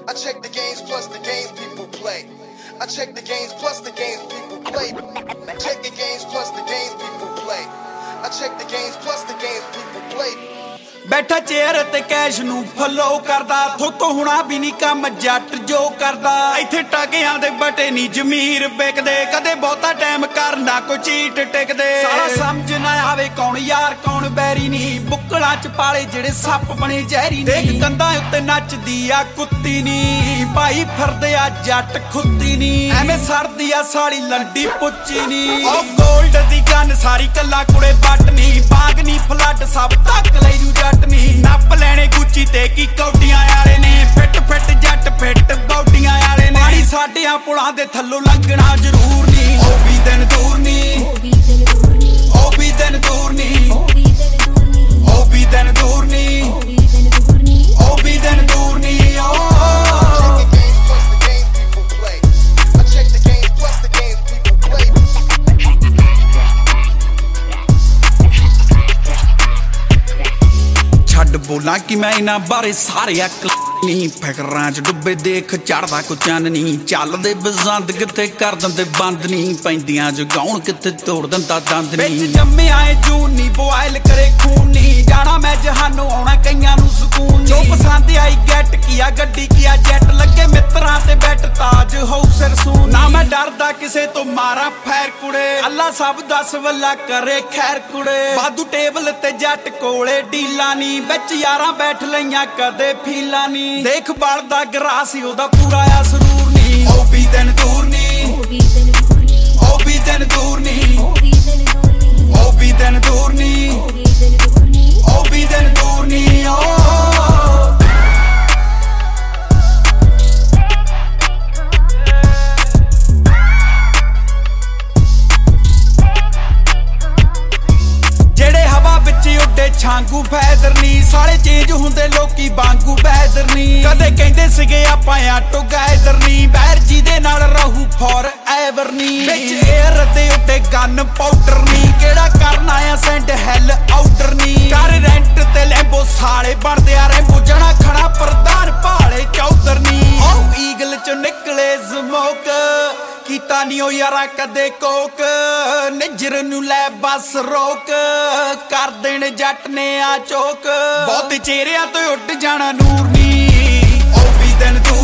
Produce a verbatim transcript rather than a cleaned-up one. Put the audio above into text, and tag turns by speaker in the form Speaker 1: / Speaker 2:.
Speaker 1: I check the games plus the games people play. I check the games plus the games people play. Check the games plus the games people play. I check the games plus the games people play.
Speaker 2: बैठा chair ते cash नू follow करदा थोतो हुणा भी नहीं काम जट जो करदा इत्थे टगियां दे बटे नी जमीर बेकदे कदे बहुता टाइम करना कोई चीट टिकदे सारा समझ ना आवे कौन यार कौन बैरी नी बुक्कलां च पाले जेड़े सप बने जहरी नी देख कंधां उत्ते नचदी आ कुत्ती नी भाई फिरदे आ जट खुत्ती नी एवें सड़दी आ साली लंडी पुच्ची नी ओ गोल्ड दी गन सारी कल्ला कुड़े but knee Bagh knee flood सब तक ले जू नप लैने गुच्ची ते की कौटियां आले ने फिट फिट जट फिट बौटियां आले ने पानी साडियां पुलां दे थल्लों लंघना जरूर नी ओ भी दिन दूर नी ओ भी दिन दूर नी ओ भी दिन दूर नी ओ भी दिन दूर नी ओ भी दिन दूर नी ओ बोला कि मैं इन्हां बारे सारे अक नहीं फिकरां च डुब्बे देख चढ़दा कोई चन्न नहीं चलदे बसंत किथे कर दिंदे बंद नहीं पैंदियां जगाउण किथे तोड़ दिंदा दंद नहीं विच जम्मे आए जून नहीं बॉयल करे खून नहीं जाना मैं जहानों आउणा कईयां नूं सुकून जो पसंद आई गैट किया गड्डी किया जैट लगे मित्रां ते बैठ ताज हो सिर सून ना मैं डरदा किसे तो मारा फैर कुड़े अल्लाह सब दस वल्ला करे खैर कुड़े वाधू टेबल ते जट कोले डीला नहीं बिच यारां बैठ लईयां कदे फीला नहीं देख बलदा गरासी ओदा पूरा आ सरूर नी ओ भी दिन दूर नी ओ भी दिन दूर नी ओ भी दिन दूर नी ओ भी दिन दूर नी ओ भी दिन दूर नी ओ छांगू फैदरनी साले चेंज हुंदे लोकी बांगू बैदरनी कदे कहंदे सिगे आपां आटो गैदरनी बैर जी दे नाल रहू फॉर एवर नी विच एयर ते उत्ते गन पाउडर नी केड़ा करना आ सेंड हैल आउटर नी कर रेंट ते लैंबो साले बनदे आ रैंबो जणा खड़ा प्रधान भाले चौधर नी ओ ईगल च निकले स्मोक कीता नी ओ यारा कदे कोक निजर नू लै बस रोक कर देने जट ने आ चोक बहुत चेहरिया तो उड़ जाना नूर नी ओ भी दिन